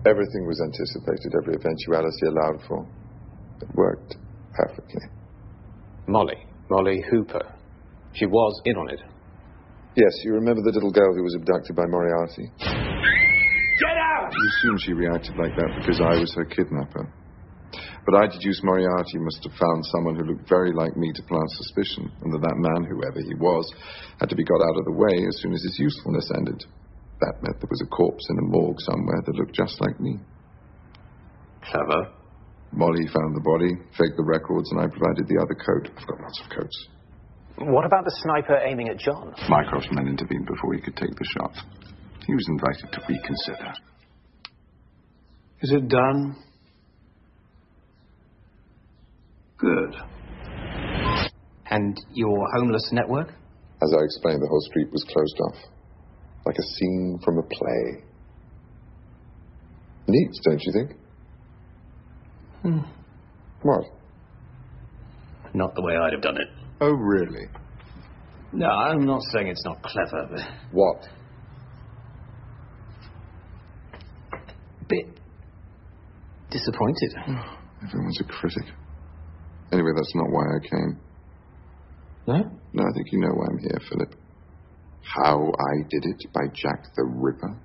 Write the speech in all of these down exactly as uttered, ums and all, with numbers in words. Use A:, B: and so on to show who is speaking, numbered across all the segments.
A: Everything was anticipated, every eventuality allowed for. It worked perfectly.
B: Molly. Molly Hooper. She was in on it.
A: Yes, you remember the little girl who was abducted by Moriarty?
C: Get out!
A: You assume she reacted like that because I was her kidnapper. But I deduce Moriarty must have found someone who looked very like me to plant suspicion, and that that man, whoever he was, had to be got out of the way as soon as his usefulness ended. That meant there was a corpse in a morgue somewhere that looked just like me.
B: Clever.
A: Molly found the body, faked the records, and I provided the other coat. I've got lots of coats.
B: What about the sniper aiming at John?
A: Mycroft's men intervened before he could take the shot. He was invited to reconsider.
D: Is it done? Good.
B: And your homeless network?
A: As I explained, the whole street was closed off. Like a scene from a play. Neat, don't you think?
B: Hmm.
A: What?
B: Not the way I'd have done it.
A: Oh, really?
B: No, I'm not saying it's not clever, but...
A: What?
B: Bit... disappointed.
A: Everyone's a critic. Anyway, that's not why I came.
B: No?
A: No, I think you know why I'm here, Philip. How I did it by Jack the Ripper.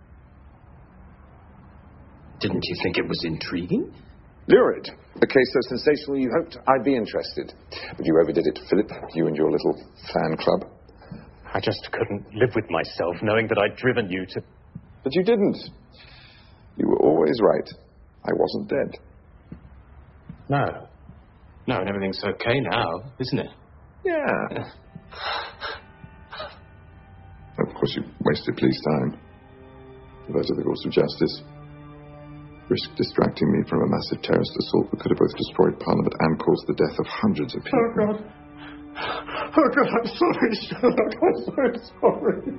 B: Didn't you think it was intriguing?
E: Lurid. A case so sensational you hoped I'd be interested. But you overdid it, Philip. You and your little fan club.
B: I just couldn't live with myself knowing that I'd driven you to...
A: But you didn't. You were always right. I wasn't dead.
B: No. No, and everything's okay now, isn't it?
A: Yeah. Of course, you wasted police time. Diverted the course of justice. Risked distracting me from a massive terrorist assault that could have both destroyed Parliament and caused the death of hundreds of people.
D: Oh, God. Oh, God, I'm sorry, Sherlock. I'm so sorry.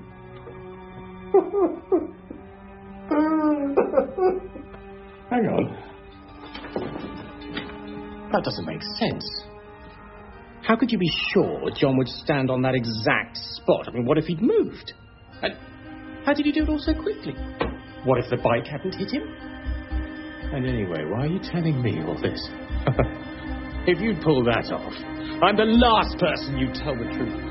B: Hang on. That doesn't make sense. How could you be sure John would stand on that exact spot? I mean, what if he'd moved? And how did he do it all so quickly? What if the bike hadn't hit him? And anyway, why are you telling me all this? If you'd pull that off, I'm the last person you'd tell the truth.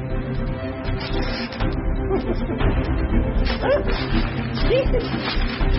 B: Ugh.